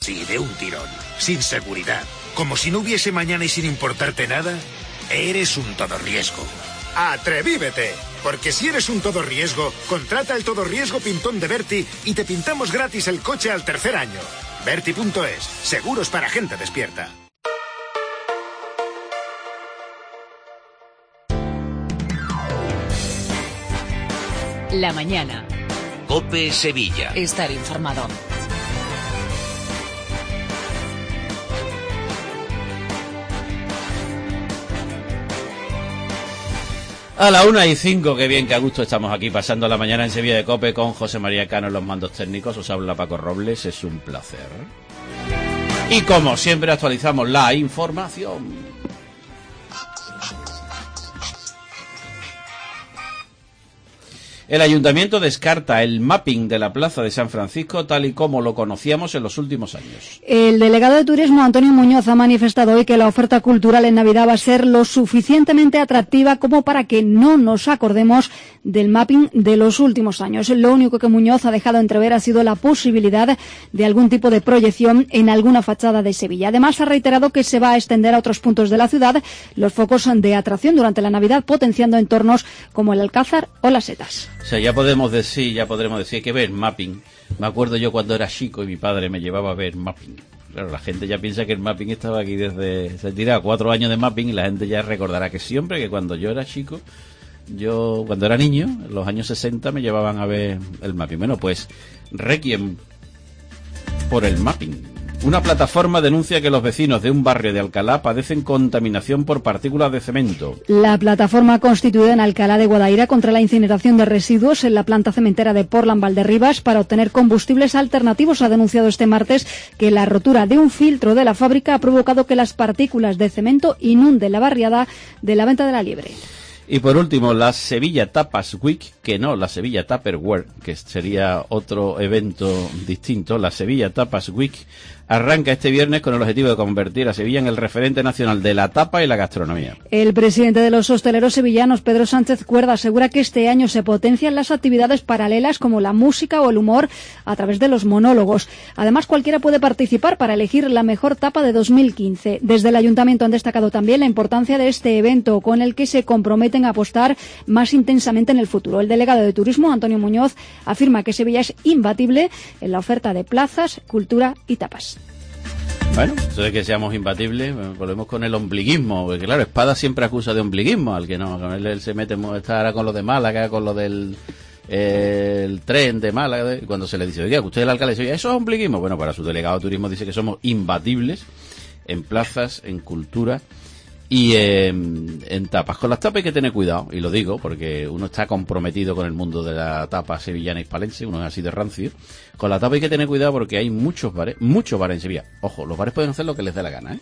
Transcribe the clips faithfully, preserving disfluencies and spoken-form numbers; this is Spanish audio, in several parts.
así, de un tirón, sin seguridad, como si no hubiese mañana y sin importarte nada, eres un todo riesgo. ¡Atrevívete! Porque si eres un todo riesgo, contrata el todo riesgo Pintón de Berti y te pintamos gratis el coche al tercer año. Berti punto es, seguros para gente despierta. La mañana. COPE Sevilla. Estar informado. A la una y cinco, qué bien, que a gusto estamos aquí pasando la mañana en Sevilla de COPE con José María Cano en los mandos técnicos. Os habla Paco Robles, es un placer. Y como siempre actualizamos la información. El Ayuntamiento descarta el mapping de la Plaza de San Francisco tal y como lo conocíamos en los últimos años. El delegado de Turismo, Antonio Muñoz, ha manifestado hoy que la oferta cultural en Navidad va a ser lo suficientemente atractiva como para que no nos acordemos del mapping de los últimos años. Lo único que Muñoz ha dejado entrever ha sido la posibilidad de algún tipo de proyección en alguna fachada de Sevilla. Además, ha reiterado que se va a extender a otros puntos de la ciudad los focos de atracción durante la Navidad, potenciando entornos como el Alcázar o las Setas. O sea, ya podemos decir, ya podremos decir que ver mapping. Me acuerdo yo cuando era chico y mi padre me llevaba a ver mapping. Claro, la gente ya piensa que el mapping estaba aquí desde... Se tira cuatro años de mapping y la gente ya recordará que siempre, que cuando yo era chico, yo cuando era niño, en los años sesenta, me llevaban a ver el mapping. Bueno, pues, requiem por el mapping. Una plataforma denuncia que los vecinos de un barrio de Alcalá padecen contaminación por partículas de cemento. La plataforma constituida en Alcalá de Guadaira contra la incineración de residuos en la planta cementera de Portland Valderribas para obtener combustibles alternativos ha denunciado este martes que la rotura de un filtro de la fábrica ha provocado que las partículas de cemento inunden la barriada de la Venta de la Liebre. Y por último, la Sevilla Tapas Week, que no, la Sevilla Tupperware, que sería otro evento distinto, la Sevilla Tapas Week, arranca este viernes con el objetivo de convertir a Sevilla en el referente nacional de la tapa y la gastronomía. El presidente de los hosteleros sevillanos, Pedro Sánchez Cuerda, asegura que este año se potencian las actividades paralelas como la música o el humor a través de los monólogos. Además, cualquiera puede participar para elegir la mejor tapa de dos mil quince. Desde el Ayuntamiento han destacado también la importancia de este evento, con el que se comprometen a apostar más intensamente en el futuro. El delegado de Turismo, Antonio Muñoz, afirma que Sevilla es imbatible en la oferta de plazas, cultura y tapas. Bueno, eso de que seamos imbatibles, volvemos con el ombliguismo, porque claro, Espada siempre acusa de ombliguismo, al que no, con él, él se mete, está ahora con lo de Málaga, con lo del eh, el tren de Málaga, y cuando se le dice, oiga, usted es el alcalde, dice, eso es ombliguismo. Bueno, para su delegado de turismo dice que somos imbatibles en plazas, en cultura y en, en tapas. Con las tapas hay que tener cuidado, y lo digo porque uno está comprometido con el mundo de la tapa sevillana y hispalense, uno es así de rancio. Con la tapa hay que tener cuidado porque hay muchos bares, muchos bares en Sevilla. Ojo, los bares pueden hacer lo que les dé la gana, ¿eh?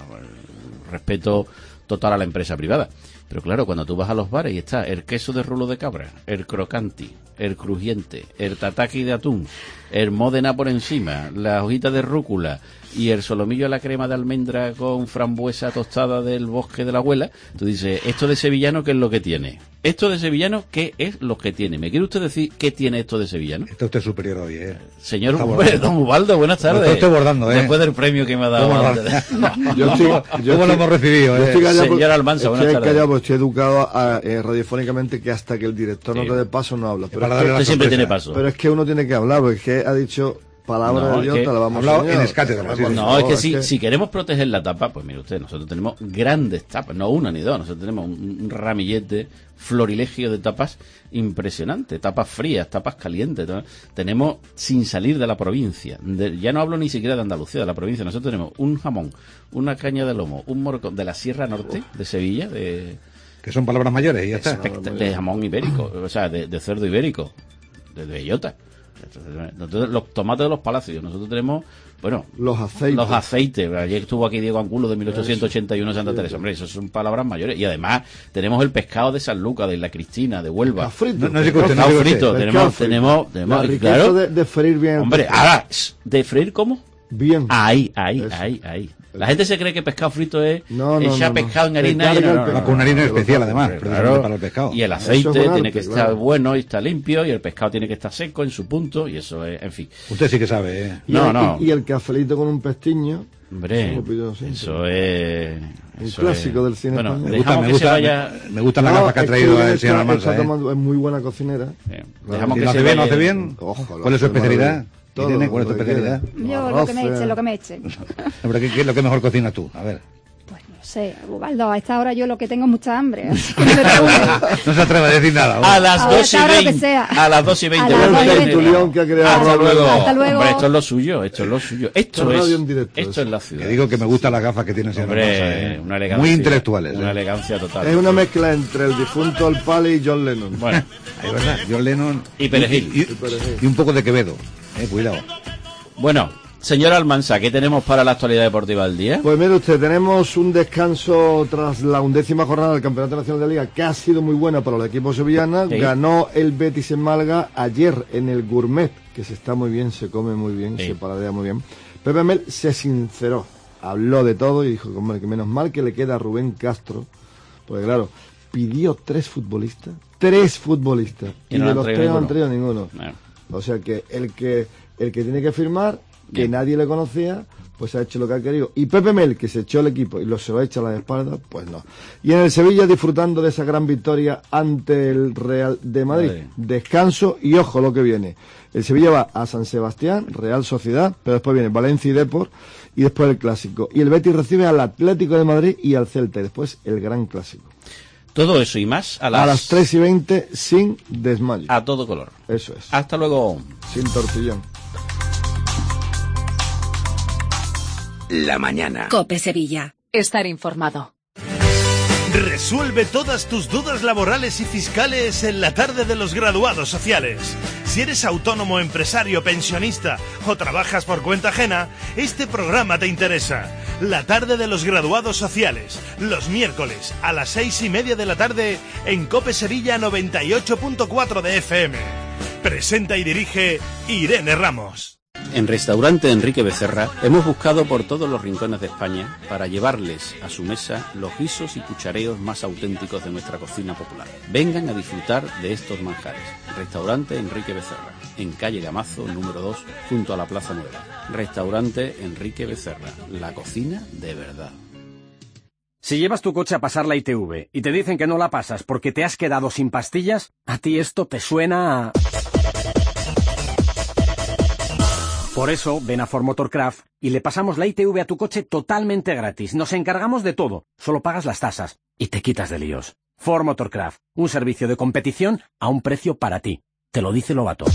Respeto total a la empresa privada. Pero claro, cuando tú vas a los bares y está el queso de rulo de cabra, el crocanti, el crujiente, el tataki de atún, el módena por encima, las hojitas de rúcula y el solomillo a la crema de almendra con frambuesa tostada del bosque de la abuela, tú dices, esto de sevillano, ¿qué es lo que tiene? Esto de sevillano, ¿qué es lo que tiene? ¿Me quiere usted decir qué tiene esto de sevillano? Está usted superior hoy, ¿eh? Señor don Ubaldo, buenas tardes. Lo estoy bordando, ¿eh? Después del premio que me ha dado. No, yo estoy, yo ¿Cómo lo hemos recibido, eh? Señor Almanza, buenas tardes. Callado, pues estoy educado a, eh, radiofónicamente que hasta que el director sí. no te dé paso no habla. Pero es que, usted siempre tiene paso. Pero es que uno tiene que hablar, porque es que ha dicho... Palabra no, de Dios, que, te la vamos a hablar en escátedra. No, no, es que, si, si queremos proteger la tapa, pues mire usted, nosotros tenemos grandes tapas, no una ni dos, nosotros tenemos un, un ramillete, florilegio de tapas impresionante, tapas frías, tapas calientes, ¿no? Tenemos sin salir de la provincia, de, ya no hablo ni siquiera de Andalucía, de la provincia, nosotros tenemos un jamón, una caña de lomo, un morcón de la Sierra Norte, de Sevilla, de... Que son palabras mayores y ya está. De jamón ibérico, o sea, de, de cerdo ibérico, de bellota. Nosotros, los tomates de los palacios, nosotros tenemos, bueno, los aceites. Los aceites. Ayer estuvo aquí Diego Angulo de mil ochocientos ochenta y uno Santa Teresa. Hombre, eso son palabras mayores. Y además tenemos el pescado de San Lucas, de Isla Cristina, de Huelva. Frito. No, no, pescado no, no, frito. Tenemos, tenemos, tenemos, claro. De, de freír bien. Hombre, ahora, ¿de freír cómo? Bien. Ahí, ahí, eso. ahí, ahí. La gente se cree que pescado frito es no, no, echar no, pescado no. en harina y no, no, no, con una harina especial además, claro, precisamente para el pescado. Y el aceite arte, tiene que estar claro. bueno y está limpio, y el pescado tiene que estar seco en su punto, y eso es, en fin. Usted sí que sabe, ¿eh? Y No, el, no. Y, y el cafelito con un pestiño. Hombre, Eso lo pido siempre. eso es... Un eso clásico es- del cine bueno, español. Me gusta, dejamos me que gusta, se vaya... me, me gustan las No, gafas que ha es traído ella el señor está- Almanza, está ¿eh? tomando- es muy buena cocinera. Eh, dejamos ¿Y que lo se hace bien, lo vaya... hace bien? Ojo, lo ¿Cuál es su hace especialidad? maravilla. Todo, Irene, ¿cuál es tu lo que especialidad? quiera. Yo lo que me Arroces. eche, lo que me eche. Hombre, ¿qué, qué es lo que mejor cocinas tú? A ver. Pues no sé, Ubaldo, a esta hora yo lo que tengo es mucha hambre. No se atreve a decir nada. A las Ahora, dos y ahora lo que veinte. sea. A las dos y veinte. A las vuelve dos y el veinte. Nero. Tulión que ha creado Hasta Robert. luego. Hasta luego. Hombre, esto es lo suyo, esto es lo suyo. Esto Esto es es, radio en directo, esto eso. es la ciudad. Que digo que me gustan las gafas que tiene el señor Almanza, Hombre, ¿eh? una elegancia. Muy intelectuales. Una ¿eh? elegancia total. Es una mezcla entre el difunto Al Pali y John Lennon. Bueno, Es verdad, John Lennon Y Perejil. y, y- y un poco de Quevedo. Eh, cuidado. bueno, señor Almanza, ¿qué tenemos para la actualidad deportiva del día? Pues mire usted, tenemos un descanso tras la undécima jornada del Campeonato Nacional de Liga, que ha sido muy buena para el equipo sevillana. Sí. Ganó el Betis en Málaga ayer en el Gourmet, que se está muy bien, se come muy bien, Sí. se paladea muy bien. Pepe Mel se sinceró, habló de todo y dijo, hombre, que menos mal que le queda a Rubén Castro, porque claro, pidió tres futbolistas, tres futbolistas, Y y, no de le han los traído tres no han ninguno. traído ninguno. Bueno, O sea que el que el que tiene que firmar, que Bien. nadie le conocía, pues ha hecho lo que ha querido. Y Pepe Mel, que se echó el equipo y lo se lo echa a la espalda, pues no. Y en el Sevilla disfrutando de esa gran victoria ante el Real de Madrid. Madre. Descanso y ojo lo que viene. El Sevilla va a San Sebastián, Real Sociedad, pero después viene Valencia y Depor y después el Clásico. Y el Betis recibe al Atlético de Madrid y al Celta y después el Gran Clásico. todo eso y más a las, A las tres y veinte sin desmayo. a todo color. Eso es. Hasta luego. Sin tortillón. La mañana. Cope Sevilla. Estar informado. Resuelve todas tus dudas laborales y fiscales en la tarde de los graduados sociales. Si eres autónomo, empresario, pensionista o trabajas por cuenta ajena, este programa te interesa. La tarde de los graduados sociales, los miércoles a las seis y media de la tarde en Cope Sevilla noventa y ocho punto cuatro de F M. Presenta y dirige Irene Ramos. En Restaurante Enrique Becerra hemos buscado por todos los rincones de España para llevarles a su mesa los guisos y cuchareos más auténticos de nuestra cocina popular. Vengan a disfrutar de estos manjares. Restaurante Enrique Becerra, en calle Gamazo, número dos, junto a la Plaza Nueva. Restaurante Enrique Becerra, la cocina de verdad. Si llevas tu coche a pasar la I T V y te dicen que no la pasas porque te has quedado sin pastillas, a ti esto te suena a... Por eso, ven a Ford Motorcraft y le pasamos la I T V a tu coche totalmente gratis. Nos encargamos de todo, solo pagas las tasas y te quitas de líos. Ford Motorcraft, un servicio de competición a un precio para ti. Te lo dice Lobato.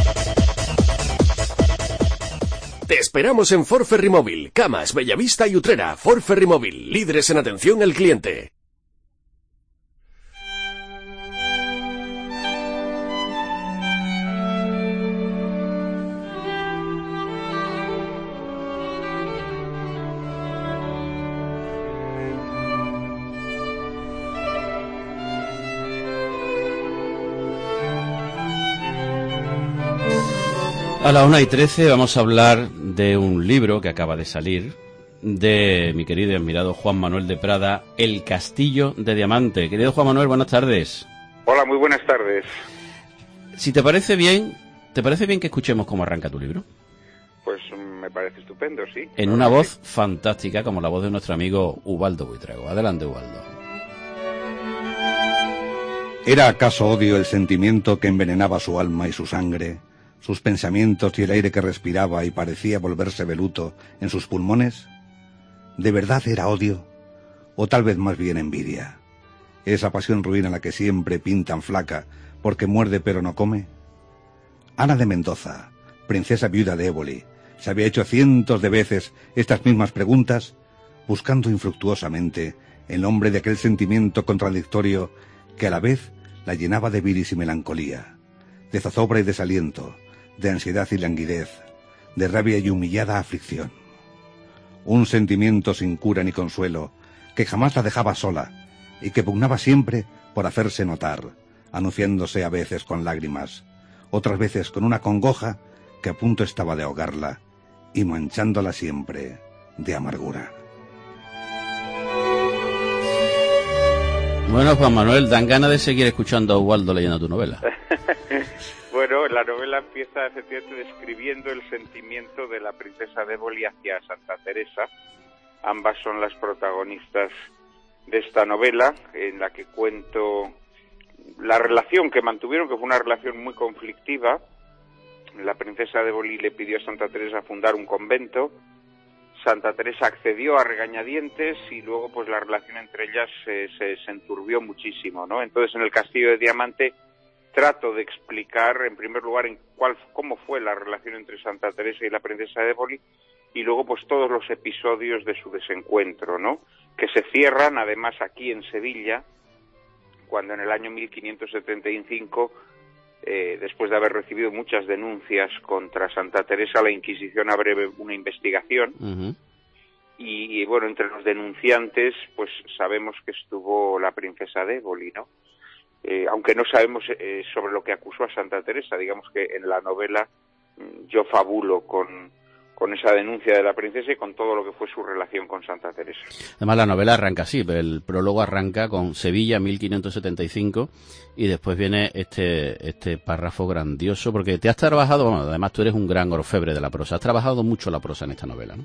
Te esperamos en Ford Ferrymóvil, Camas, Bellavista y Utrera. Ford Ferrymóvil, líderes en atención al cliente. A la una y trece vamos a hablar de un libro que acaba de salir de mi querido y admirado Juan Manuel de Prada, El Castillo de Diamante. Querido Juan Manuel, buenas tardes. Hola, muy buenas tardes. Si te parece bien, ¿te parece bien que escuchemos cómo arranca tu libro? Pues me parece estupendo, sí. En una voz fantástica como la voz de nuestro amigo Ubaldo Buitrago. Adelante, Ubaldo. ¿Era acaso odio el sentimiento que envenenaba su alma y su sangre, sus pensamientos y el aire que respiraba y parecía volverse veluto en sus pulmones? ¿De verdad era odio? ¿O tal vez más bien envidia? ¿Esa pasión ruina la que siempre pintan flaca porque muerde pero no come? Ana de Mendoza, princesa viuda de Éboli, se había hecho cientos de veces estas mismas preguntas, buscando infructuosamente el nombre de aquel sentimiento contradictorio que a la vez la llenaba de viris y melancolía, de zozobra y desaliento, de ansiedad y languidez, de rabia y humillada aflicción. Un sentimiento sin cura ni consuelo, que jamás la dejaba sola, y que pugnaba siempre por hacerse notar, anunciándose a veces con lágrimas, otras veces con una congoja que a punto estaba de ahogarla, y manchándola siempre de amargura. Bueno, Juan Manuel, dan ganas de seguir escuchando a Ubaldo leyendo tu novela. Bueno, la novela empieza efectivamente describiendo el sentimiento de la princesa de Éboli hacia Santa Teresa. Ambas son las protagonistas de esta novela, en la que cuento la relación que mantuvieron, que fue una relación muy conflictiva. La princesa de Éboli le pidió a Santa Teresa fundar un convento. Santa Teresa accedió a regañadientes y luego pues la relación entre ellas eh, se, se enturbió muchísimo, ¿no? Entonces en el Castillo de Diamante trato de explicar en primer lugar en cuál, cómo fue la relación entre Santa Teresa y la princesa de Éboli y luego pues todos los episodios de su desencuentro, ¿no? Que se cierran además aquí en Sevilla, cuando en el año mil quinientos setenta y cinco, eh, después de haber recibido muchas denuncias contra Santa Teresa, la Inquisición abre una investigación. Uh-huh. y, y bueno, entre los denunciantes pues sabemos que estuvo la princesa de Éboli, ¿no? Eh, aunque no sabemos eh, sobre lo que acusó a Santa Teresa. Digamos que en la novela mm, yo fabulo con, con esa denuncia de la princesa y con todo lo que fue su relación con Santa Teresa. Además la novela arranca así, el prólogo arranca con Sevilla mil quinientos setenta y cinco y después viene este este párrafo grandioso, porque te has trabajado, bueno, además tú eres un gran orfebre de la prosa, has trabajado mucho la prosa en esta novela, ¿no?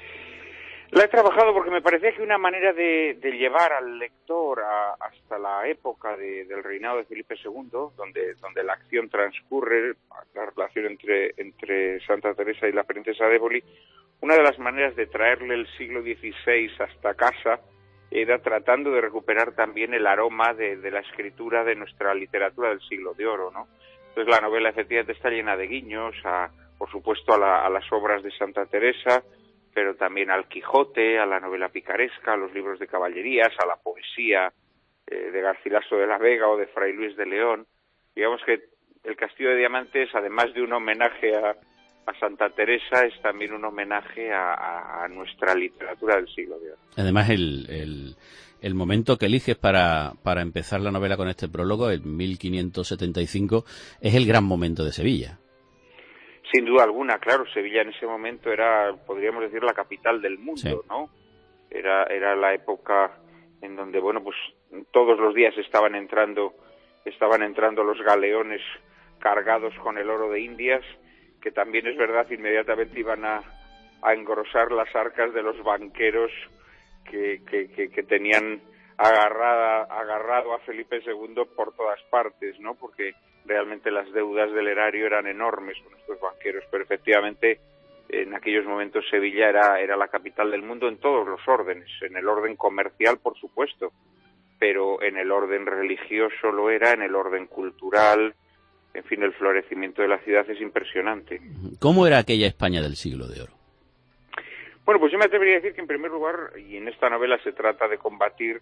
La he trabajado porque me parecía que una manera de, de llevar al lector a, hasta la época de, del reinado de Felipe segundo, donde, donde la acción transcurre, la relación entre, entre Santa Teresa y la princesa de Éboli, una de las maneras de traerle el siglo dieciséis hasta casa era tratando de recuperar también el aroma de, de la escritura de nuestra literatura del siglo de oro, ¿no? Entonces la novela efectivamente está llena de guiños, a, por supuesto a, la, a las obras de Santa Teresa, pero también al Quijote, a la novela picaresca, a los libros de caballerías, a la poesía eh, de Garcilaso de la Vega o de Fray Luis de León. Digamos que el Castillo de Diamantes, además de un homenaje a, a Santa Teresa, es también un homenaje a, a, a nuestra literatura del siglo de oro. Además, el, el, el momento que eliges para, para empezar la novela con este prólogo, en mil quinientos setenta y cinco, es el gran momento de Sevilla. Sin duda alguna, claro, Sevilla en ese momento era, podríamos decir, la capital del mundo, sí. ¿no? Era, era la época en donde, bueno, pues todos los días estaban entrando, estaban entrando los galeones cargados con el oro de Indias, que también es verdad, inmediatamente iban a, a engrosar las arcas de los banqueros que, que, que, que tenían agarrada, agarrado a Felipe segundo por todas partes, ¿no? Porque realmente las deudas del erario eran enormes con estos banqueros, pero efectivamente en aquellos momentos Sevilla era, era la capital del mundo en todos los órdenes, en el orden comercial por supuesto, pero en el orden religioso lo era, en el orden cultural, en fin, el florecimiento de la ciudad es impresionante. ¿Cómo era aquella España del siglo de oro? Bueno, pues yo me atrevería a decir que en primer lugar, y en esta novela se trata de combatir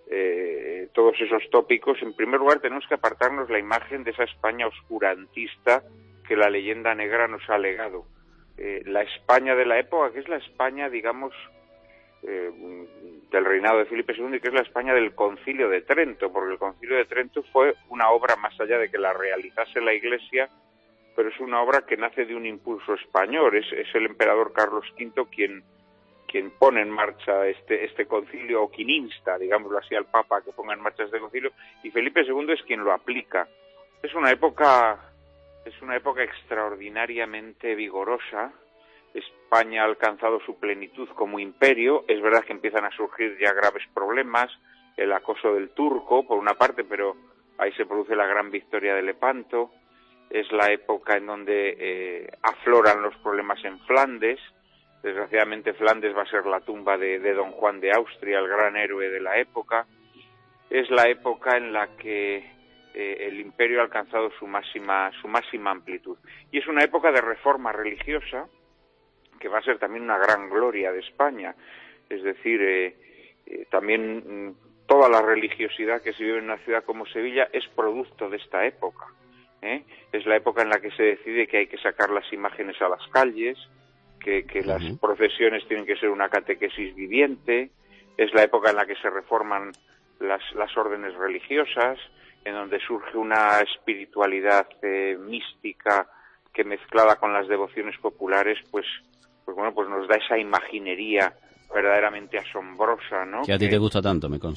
Eh, todos esos tópicos, en primer lugar tenemos que apartarnos la imagen de esa España oscurantista que la leyenda negra nos ha legado. Eh, la España de la época, que es la España, digamos, eh, del reinado de Felipe segundo y que es la España del Concilio de Trento, porque el Concilio de Trento fue una obra más allá de que la realizase la Iglesia, pero es una obra que nace de un impulso español, es, es el emperador Carlos quinto quien quien pone en marcha este este concilio, o quien insta, digámoslo así, al Papa a que ponga en marcha este concilio, y Felipe segundo es quien lo aplica. Es una época, es una época extraordinariamente vigorosa. España ha alcanzado su plenitud como imperio. Es verdad que empiezan a surgir ya graves problemas, el acoso del turco, por una parte, pero ahí se produce la gran victoria de Lepanto. Es la época en donde eh, afloran los problemas en Flandes. Desgraciadamente Flandes va a ser la tumba de, de Don Juan de Austria, el gran héroe de la época. Es la época en la que eh, el imperio ha alcanzado su máxima, su máxima amplitud. Y es una época de reforma religiosa que va a ser también una gran gloria de España. Es decir, eh, eh, también mm, toda la religiosidad que se vive en una ciudad como Sevilla es producto de esta época, ¿eh? Es la época en la que se decide que hay que sacar las imágenes a las calles, que, que las uh-huh. procesiones tienen que ser una catequesis viviente. Es la época en la que se reforman las, las órdenes religiosas, en donde surge una espiritualidad eh, mística que, mezclada con las devociones populares, pues, pues bueno, pues nos da esa imaginería verdaderamente asombrosa, ¿no? Que a ti te gusta tanto, me consta.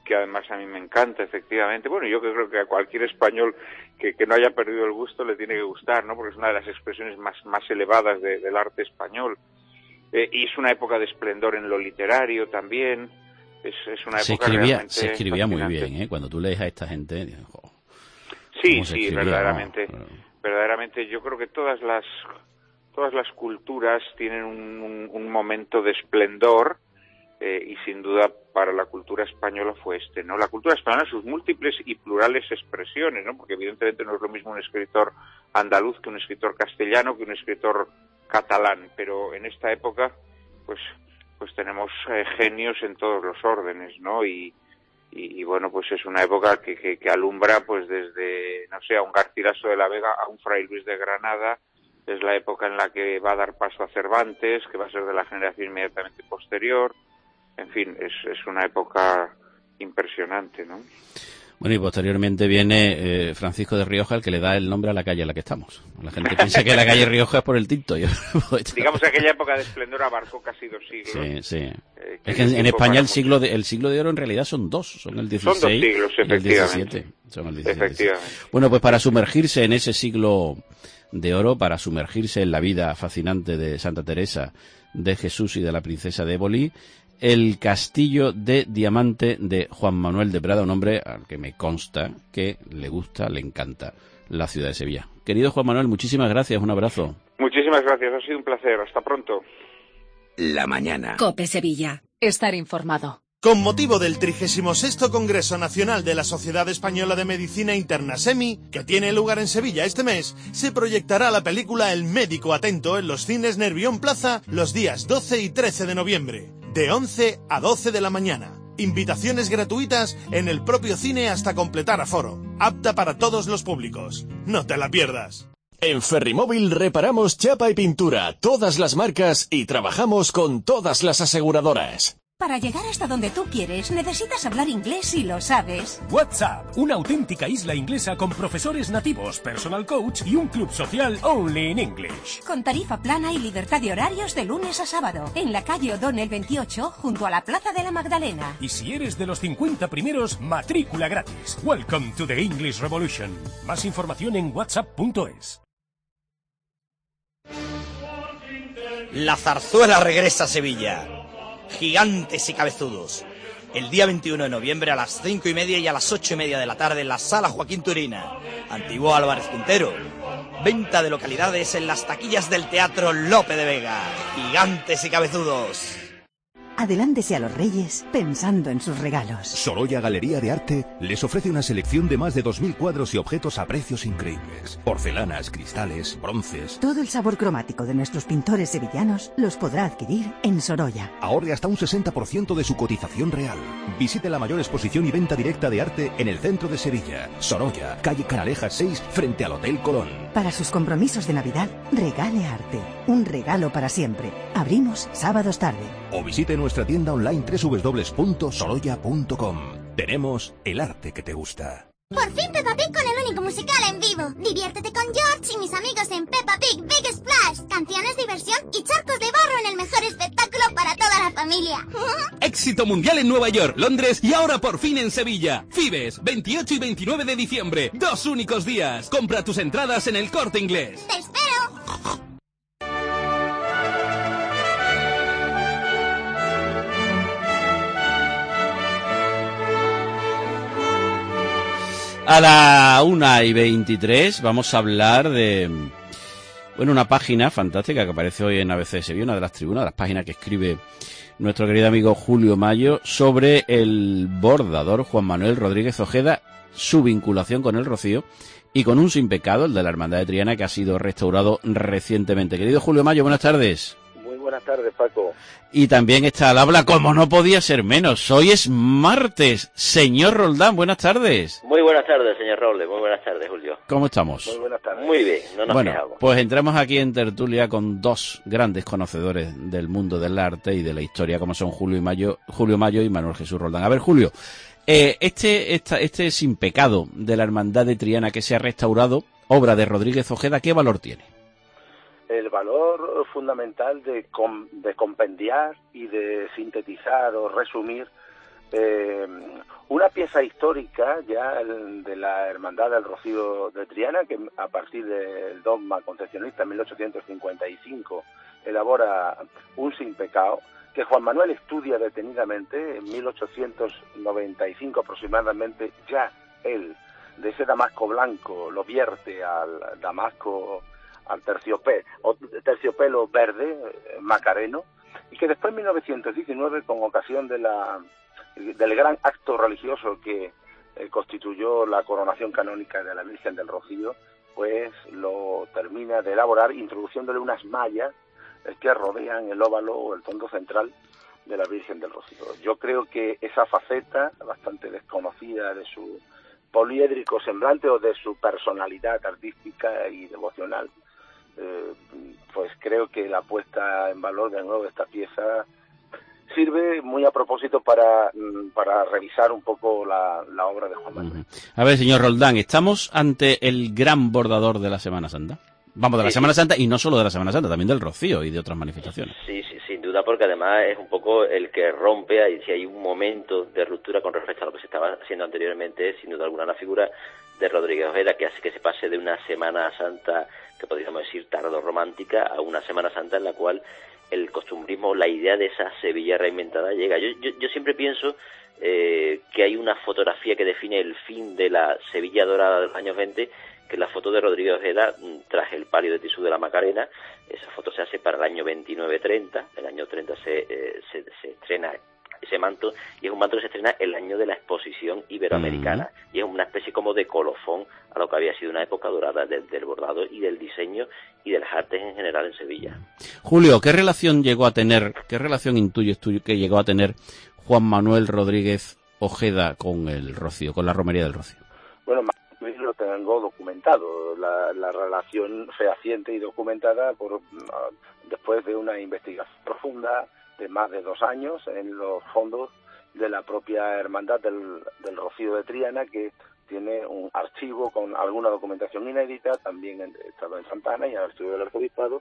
que además a mí me encanta, efectivamente. Bueno, yo creo que a cualquier español que, que no haya perdido el gusto le tiene que gustar, ¿no? Porque es una de las expresiones más, más elevadas de, del arte español. Eh, y es una época de esplendor en lo literario también. Es, es una época se escribía, realmente se escribía muy fascinante. bien, ¿eh? Cuando tú lees a esta gente... Oh, sí, sí, verdaderamente. No? Verdaderamente, yo creo que todas las todas las culturas tienen un, un, un momento de esplendor, eh, y sin duda para la cultura española fue este, ¿no? La cultura española, sus múltiples y plurales expresiones, ¿no? Porque evidentemente no es lo mismo un escritor andaluz que un escritor castellano, que un escritor catalán, pero en esta época, pues pues tenemos eh, genios en todos los órdenes, ¿no? Y, y, y bueno, pues es una época que, que, que alumbra, pues desde, no sé, a un Garcilaso de la Vega, a un Fray Luis de Granada. Es la época en la que va a dar paso a Cervantes, que va a ser de la generación inmediatamente posterior. En fin, es, es una época impresionante, ¿no? Bueno, y posteriormente viene eh, Francisco de Rioja, el que le da el nombre a la calle en la que estamos. La gente piensa que la calle Rioja es por el Tinto. Yo, Digamos que aquella época de esplendor abarcó casi dos siglos. Sí, sí. Eh, es que en, en España el siglo de el siglo de oro en realidad son dos, son el dieciséis son dos siglos, y el efectivamente. diecisiete. Son el diecisiete. Efectivamente. Bueno, pues para sumergirse en ese siglo de oro, para sumergirse en la vida fascinante de Santa Teresa, de Jesús y de la princesa de Éboli, El castillo de diamante de Juan Manuel de Prada, un hombre al que me consta que le gusta, le encanta la ciudad de Sevilla. Querido Juan Manuel, muchísimas gracias, un abrazo. Muchísimas gracias, ha sido un placer, hasta pronto. La mañana. COPE Sevilla, estar informado. Con motivo del trigésimo sexto Congreso Nacional de la Sociedad Española de Medicina Interna SEMI, que tiene lugar en Sevilla este mes, se proyectará la película El médico atento en los cines Nervión Plaza los días doce y trece de noviembre, de once a doce de la mañana. Invitaciones gratuitas en el propio cine hasta completar aforo. Apta para todos los públicos. No te la pierdas. En Ferrimóvil reparamos chapa y pintura, todas las marcas, y trabajamos con todas las aseguradoras. Para llegar hasta donde tú quieres, necesitas hablar inglés y lo sabes. WhatsApp, una auténtica isla inglesa con profesores nativos, personal coach y un club social only in English. Con tarifa plana y libertad de horarios de lunes a sábado. En la calle O'Donnell veintiocho, junto a la Plaza de la Magdalena. Y si eres de los cincuenta primeros, matrícula gratis. Welcome to the English Revolution. Más información en whatsapp punto es. La zarzuela regresa a Sevilla. Gigantes y cabezudos. El día veintiuno de noviembre a las cinco y media y a las ocho y media de la tarde en la Sala Joaquín Turina. Antiguo Álvarez Quintero. Venta de localidades en las taquillas del Teatro Lope de Vega. Gigantes y cabezudos. Adelántese a los Reyes pensando en sus regalos. Sorolla Galería de Arte les ofrece una selección de más de dos mil cuadros y objetos a precios increíbles. Porcelanas, cristales, bronces. Todo el sabor cromático de nuestros pintores sevillanos los podrá adquirir en Sorolla. Ahorre hasta un sesenta por ciento de su cotización real. Visite la mayor exposición y venta directa de arte en el centro de Sevilla. Sorolla, calle Canalejas seis, frente al Hotel Colón. Para sus compromisos de Navidad, regale arte. Un regalo para siempre. Abrimos sábados tarde. O visite nuestra tienda online doble u doble u doble u punto sorolla punto com. Tenemos el arte que te gusta. Por fin Peppa Pig con el único musical en vivo. Diviértete con George y mis amigos en Peppa Pig Big Splash. Canciones, diversión y charcos de barro en el mejor espectáculo para toda la familia. Éxito mundial en Nueva York, Londres y ahora por fin en Sevilla. Fibes, veintiocho y veintinueve de diciembre. Dos únicos días. Compra tus entradas en El Corte Inglés. ¡Te espero! A la una y veintitrés vamos a hablar de, bueno, una página fantástica que aparece hoy en A B C de Sevilla, una de las tribunas, de las páginas que escribe nuestro querido amigo Julio Mayo sobre el bordador Juan Manuel Rodríguez Ojeda, su vinculación con el Rocío y con un sin pecado, el de la Hermandad de Triana, que ha sido restaurado recientemente. Querido Julio Mayo, buenas tardes. Muy buenas tardes, Paco. Y también está al habla, como no podía ser menos, hoy es martes. Señor Roldán, buenas tardes. Muy buenas tardes, señor Robles. Muy buenas tardes, Julio. ¿Cómo estamos? Muy buenas tardes. Muy bien, no nos bueno, quejamos. Pues entramos aquí en tertulia con dos grandes conocedores del mundo del arte y de la historia, como son Julio y Mayo, Julio Mayo y Manuel Jesús Roldán. A ver, Julio, eh, este, esta, este sin pecado de la Hermandad de Triana que se ha restaurado, obra de Rodríguez Ojeda, ¿qué valor tiene? El valor fundamental de, com, de compendiar y de sintetizar o resumir eh, una pieza histórica ya de la Hermandad del Rocío de Triana, que a partir del dogma concepcionista en mil ochocientos cincuenta y cinco elabora un sin pecado, que Juan Manuel estudia detenidamente. En mil ochocientos noventa y cinco aproximadamente, ya él, de ese damasco blanco, lo vierte al damasco, al terciopelo, o terciopelo verde, eh, macareno, y que después en mil novecientos diecinueve, con ocasión de la del gran acto religioso que eh, constituyó la coronación canónica de la Virgen del Rocío, pues lo termina de elaborar introduciéndole unas mallas eh, que rodean el óvalo o el fondo central de la Virgen del Rocío. Yo creo que esa faceta, bastante desconocida de su poliédrico semblante o de su personalidad artística y devocional, eh, pues creo que la puesta en valor de nuevo de esta pieza sirve muy a propósito para, para revisar un poco la, la obra de Juan Manuel. A ver, señor Roldán, ¿estamos ante el gran bordador de la Semana Santa? Vamos, de la Sí, Semana sí. Santa, y no solo de la Semana Santa, también del Rocío y de otras manifestaciones. Sí, sí, sin duda, porque además es un poco el que rompe, ahí, si hay un momento de ruptura con respecto a lo que se estaba haciendo anteriormente, sin duda alguna la figura de Rodríguez Ojeda, que hace que se pase de una Semana Santa, que podríamos decir tardorromántica, a una Semana Santa en la cual el costumbrismo, la idea de esa Sevilla reinventada llega. Yo, yo, yo siempre pienso eh, que hay una fotografía que define el fin de la Sevilla dorada de los años veinte, que es la foto de Rodríguez Ojeda tras el palio de tisú de la Macarena. Esa foto se hace para el año veintinueve treinta, el año treinta se, eh, se, se estrena ese manto, y es un manto que se estrena el año de la exposición iberoamericana, mm. y es una especie como de colofón a lo que había sido una época dorada del, del bordado y del diseño y de las artes en general en Sevilla. Julio, ¿qué relación llegó a tener, qué relación intuyes tú que llegó a tener Juan Manuel Rodríguez Ojeda con el Rocío, con la romería del Rocío? Bueno, lo tengo documentado, la, la relación fehaciente y documentada por después de una investigación profunda de más de dos años en los fondos de la propia Hermandad del, del Rocío de Triana, que tiene un archivo con alguna documentación inédita, también en, estaba en Santa Ana y en el archivo del Arzobispado,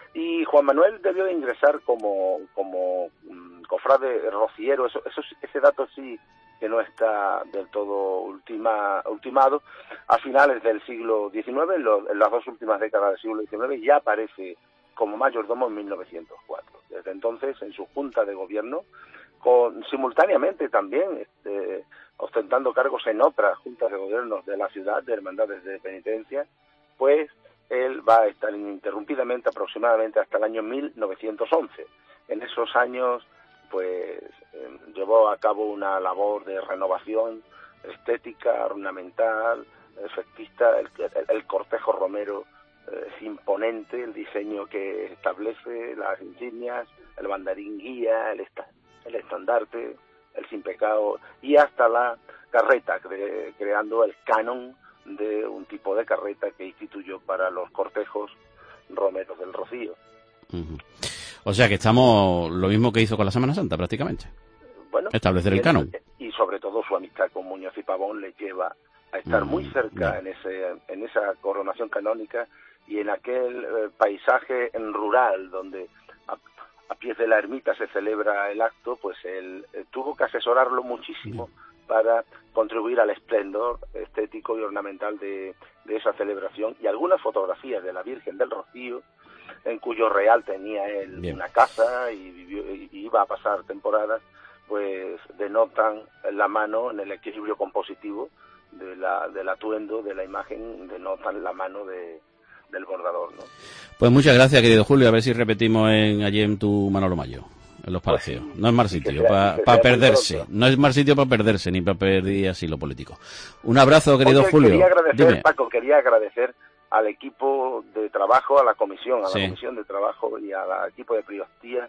y Juan Manuel debió de ingresar como, como um, cofrade rociero. Eso, eso, ese dato sí que no está del todo ultima, ultimado. A finales del siglo diecinueve, en, lo, en las dos últimas décadas del siglo diecinueve, ya aparece como mayordomo en mil novecientos cuatro. Desde entonces, en su junta de gobierno, con simultáneamente también este, ostentando cargos en otras juntas de gobierno de la ciudad, de hermandades de penitencia, pues él va a estar ininterrumpidamente aproximadamente hasta el año mil novecientos once. En esos años, pues eh, llevó a cabo una labor de renovación estética, ornamental, efectista. El, el, el cortejo romero es imponente, el diseño que establece, las insignias, el banderín guía, el, esta, el estandarte, el sin pecado, y hasta la carreta, cre, creando el canon de un tipo de carreta que instituyó para los cortejos romeros del Rocío. Uh-huh. O sea que estamos lo mismo que hizo con la Semana Santa, prácticamente. Bueno, establecer el él, canon. Y sobre todo su amistad con Muñoz y Pavón le lleva a estar uh-huh. muy cerca en ese en esa coronación canónica y en aquel eh, paisaje en rural donde a, a pies de la ermita se celebra el acto, pues él eh, tuvo que asesorarlo muchísimo uh-huh. para contribuir al esplendor estético y ornamental de, de esa celebración. Y algunas fotografías de la Virgen del Rocío, en cuyo real tenía él Bien. una casa y, vivió, y iba a pasar temporadas, pues denotan la mano en el equilibrio compositivo de la, del atuendo, de la imagen, denotan la mano de, del bordador, ¿no? Pues muchas gracias, querido Julio, a ver si repetimos en, allí en tu Manolo Mayo, en los Palacios. Pues sí, no es mal sitio para pa perderse, no es mal sitio para perderse, ni para perder así lo político. Un abrazo, querido Oye, Julio. Quería agradecer, Dime. Paco, quería agradecer al equipo de trabajo, a la comisión, a la sí. comisión de trabajo y al equipo de Priostía,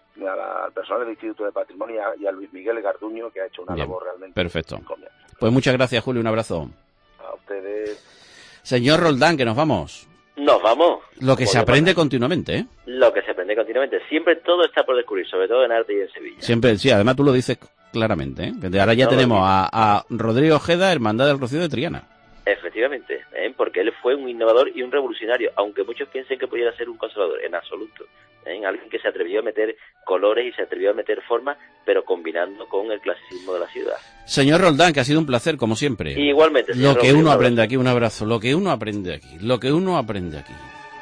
al personal del Instituto de Patrimonio y a Luis Miguel Garduño, que ha hecho una Bien. labor realmente Perfecto. encomiable. Pues muchas gracias, Julio, un abrazo. A ustedes. Señor Roldán, que nos vamos. Nos vamos. Lo que se aprende continuamente, ¿eh? Lo que se aprende continuamente. Siempre todo está por descubrir, sobre todo en arte y en Sevilla. Siempre, sí, además tú lo dices claramente, ¿eh? Que ahora ya no, tenemos a, a Rodrigo Ojeda, Hermandad del Rocío de Triana. Efectivamente, ¿eh? Porque él fue un innovador y un revolucionario, aunque muchos piensen que pudiera ser un conservador, en absoluto. ¿eh? Alguien que se atrevió a meter colores y se atrevió a meter formas, pero combinando con el clasicismo de la ciudad. Señor Roldán, que ha sido un placer, como siempre. Y igualmente, señor Lo que Roldán, uno un aprende abrazo. aquí, un abrazo. Lo que uno aprende aquí, lo que uno aprende aquí.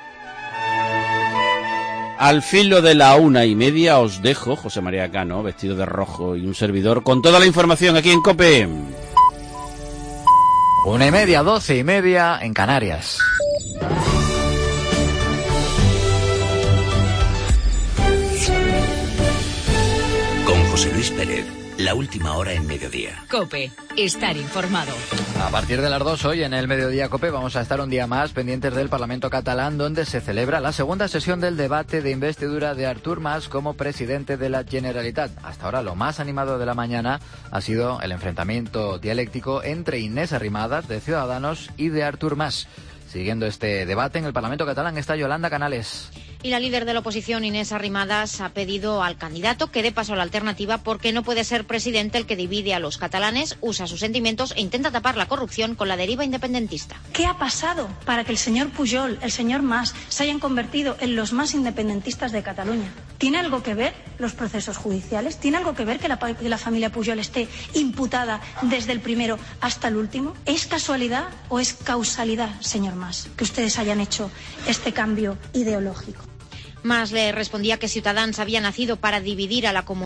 Al filo de la una y media os dejo, José María Cano, vestido de rojo y un servidor, con toda la información aquí en COPE. Una y media, doce y media en Canarias. Con José Luis Pérez, la última hora en mediodía. COPE, estar informado. A partir de las dos hoy en el Mediodía COPE vamos a estar un día más pendientes del Parlamento catalán, donde se celebra la segunda sesión del debate de investidura de Artur Mas como presidente de la Generalitat. Hasta ahora lo más animado de la mañana ha sido el enfrentamiento dialéctico entre Inés Arrimadas de Ciudadanos y de Artur Mas. Siguiendo este debate en el Parlamento catalán está Yolanda Canales. Y la líder de la oposición, Inés Arrimadas, ha pedido al candidato que dé paso a la alternativa porque no puede ser presidente el que divide a los catalanes, usa sus sentimientos e intenta tapar la corrupción con la deriva independentista. ¿Qué ha pasado para que el señor Pujol, el señor Mas, se hayan convertido en los más independentistas de Cataluña? ¿Tiene algo que ver los procesos judiciales? ¿Tiene algo que ver que la, que la familia Pujol esté imputada desde el primero hasta el último? ¿Es casualidad o es causalidad, señor Mas, que ustedes hayan hecho este cambio ideológico? Mas le respondía que Ciutadans había nacido para dividir a la comunidad.